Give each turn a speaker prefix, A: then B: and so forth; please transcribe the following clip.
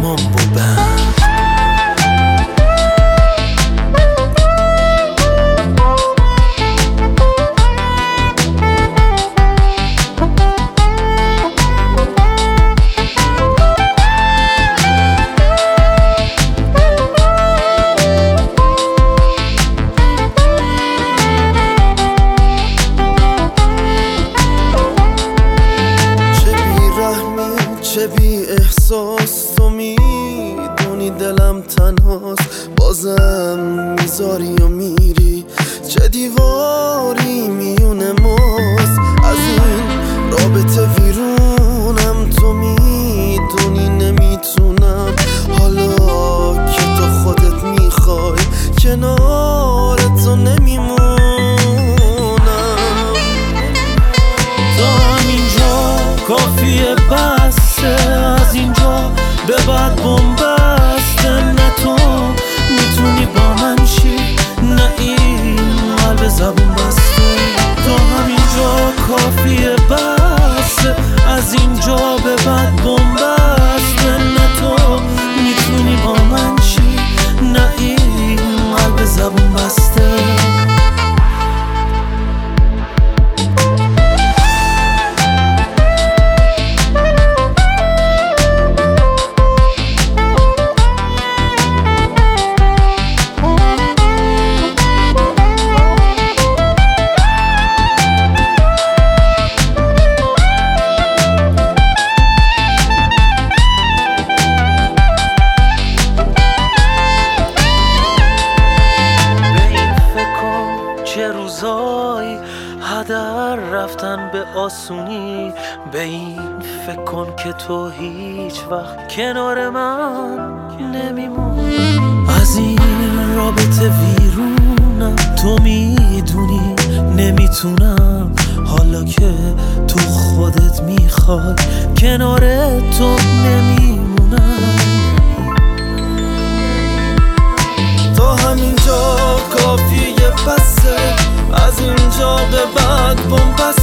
A: تمام بودم.
B: چه بی احساس تو میدونی دلم تنهاست، بازم میذاری و میری. چه دیواری میونه ماست، از این رابطه ویرونم. تو میدونی نمیتونم حالا که تو خودت میخوای، کنار تو نمیمونم.
A: تا همینجا کافیه بسته، از اینجا به بعد بومبسته. نه تو میتونی با من شی، نه این قلب زبون بسته. تا همینجا کافیه بسته، از اینجا به بعد بومبسته. نه تو میتونی با من شی، نه این قلب زبون بسته. چه روزایی هدر رفتن به آسونی، به این فکر کن که تو هیچ وقت کنار من نمیمونی. از این رابطه ویرونم، تو میدونی نمیتونم حالا که تو خودت میخوای، کنار تو نمیمونم.
B: تا همینجا کافیه بسه، از اینجا به بعد بومبسته.